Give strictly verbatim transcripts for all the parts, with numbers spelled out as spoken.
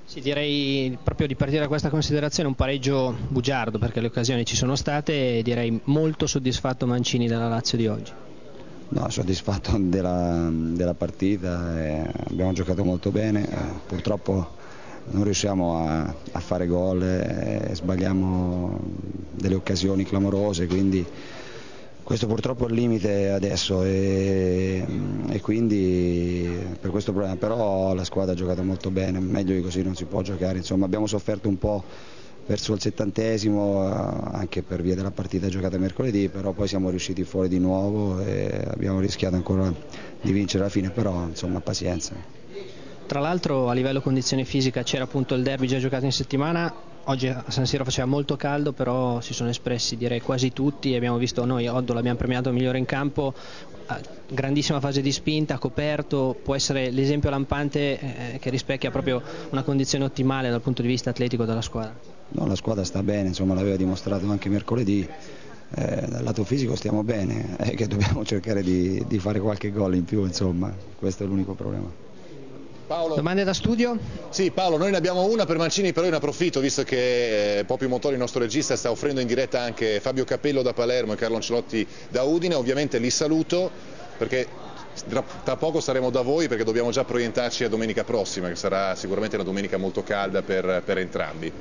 Sì, direi proprio di partire da questa considerazione un pareggio bugiardo, perché le occasioni ci sono state e direi molto soddisfatto Mancini della Lazio di oggi. No, soddisfatto della, della partita, eh, abbiamo giocato molto bene, eh, purtroppo non riusciamo a, a fare gol, eh, sbagliamo delle occasioni clamorose, quindi questo purtroppo è il limite adesso e, e quindi per questo problema, però la squadra ha giocato molto bene, meglio di così non si può giocare, insomma abbiamo sofferto un po' verso il settantesimo anche per via della partita giocata mercoledì, però poi siamo riusciti fuori di nuovo e abbiamo rischiato ancora di vincere alla fine, però insomma pazienza. Tra l'altro a livello condizione fisica c'era appunto il derby già giocato in settimana, oggi a San Siro faceva molto caldo, però si sono espressi direi quasi tutti, abbiamo visto noi Oddo l'abbiamo premiato migliore in campo, grandissima fase di spinta, coperto, può essere l'esempio lampante eh, che rispecchia proprio una condizione ottimale dal punto di vista atletico della squadra. No, la squadra sta bene, insomma l'aveva dimostrato anche mercoledì, eh, dal lato fisico stiamo bene, è che dobbiamo cercare di, di fare qualche gol in più, insomma questo è l'unico problema. Paolo. Domande da studio? Sì, Paolo, noi ne abbiamo una per Mancini, però io ne approfitto, visto che eh, Popio Montoli, il nostro regista, sta offrendo in diretta anche Fabio Capello da Palermo e Carlo Ancelotti da Udine. Ovviamente li saluto perché tra, tra poco saremo da voi, perché dobbiamo già proiettarci a domenica prossima, che sarà sicuramente una domenica molto calda per, per entrambi.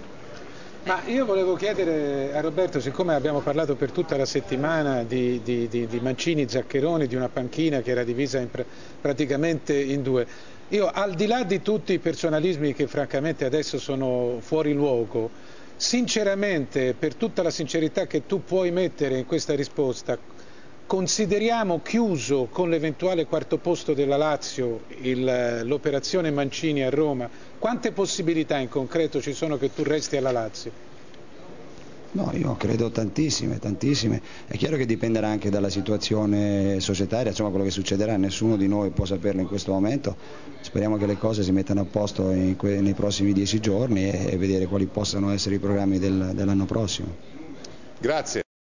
Ma io volevo chiedere a Roberto, siccome abbiamo parlato per tutta la settimana di, di, di, di Mancini, Zaccheroni, di una panchina che era divisa in pr praticamente in due, io al di là di tutti i personalismi che francamente adesso sono fuori luogo, sinceramente, per tutta la sincerità che tu puoi mettere in questa risposta, consideriamo chiuso con l'eventuale quarto posto della Lazio l'operazione Mancini a Roma, quante possibilità in concreto ci sono che tu resti alla Lazio? No, io credo tantissime, tantissime. È chiaro che dipenderà anche dalla situazione societaria, insomma quello che succederà nessuno di noi può saperlo in questo momento. Speriamo che le cose si mettano a posto in que nei prossimi dieci giorni e, e vedere quali possano essere i programmi del, dell'anno prossimo. Grazie.